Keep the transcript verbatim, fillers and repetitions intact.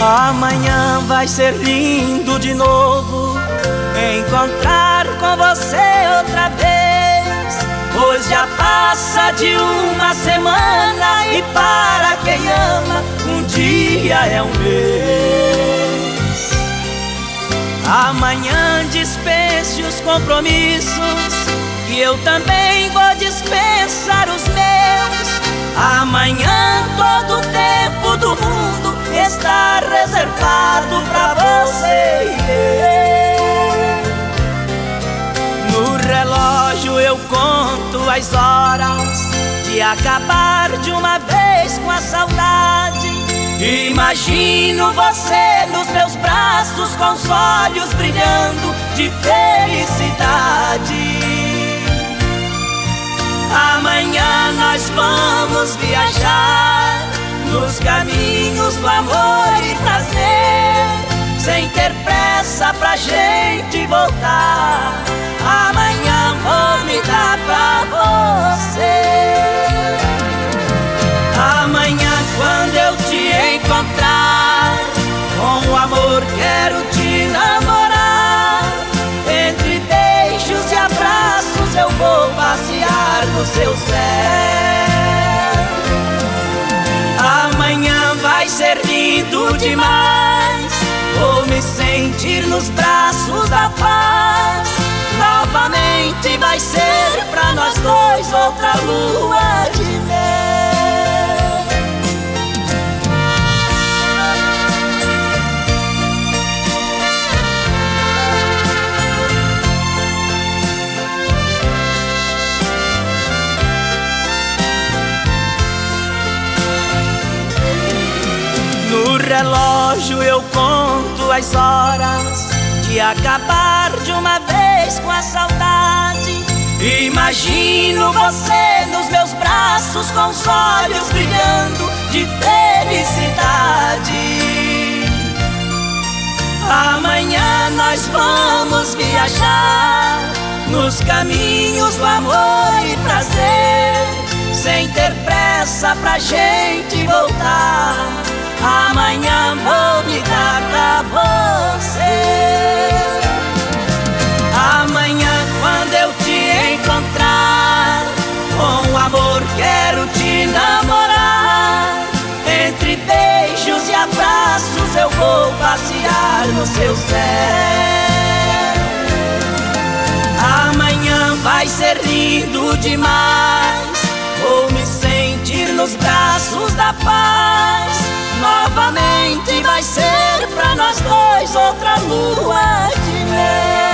Amanhã vai ser lindo de novo encontrar com você outra vez, pois já passa de uma semana e para quem ama um dia é um mês. Amanhã dispense os compromissos e eu também vou dispensar os meus. Amanhã todo o tempo do mundo está reservado pra você e eu. No relógio eu conto as horas de acabar de uma vez com a saudade. Imagino você nos meus braços com os olhos brilhando de felicidade. Amanhã nós vamos viajar nos caminhos do amor e prazer, sem ter pressa pra gente voltar. Amanhã vou me dar pra você. Amanhã quando eu te encontrar, com o amor quero te namorar. Entre beijos e abraços eu vou passear nos seus pés. Amanhã vai ser lindo demais, vou me sentir nos braços da paz. Novamente vai ser pra nós dois outra lua de mel. No relógio eu conto as horas de acabar de uma vez com a saudade. Imagino você nos meus braços com os olhos brilhando de felicidade. Amanhã nós vamos viajar nos caminhos do amor e prazer, sem ter pressa pra gente voltar. Amanhã vou me dar pra você. Amanhã quando eu te encontrar, com amor quero te namorar. Entre beijos e abraços eu vou passear nos seus pés. Amanhã vai ser lindo demais, vou me sentir nos braços da paz. Novamente vai ser pra nós dois outra lua de mel.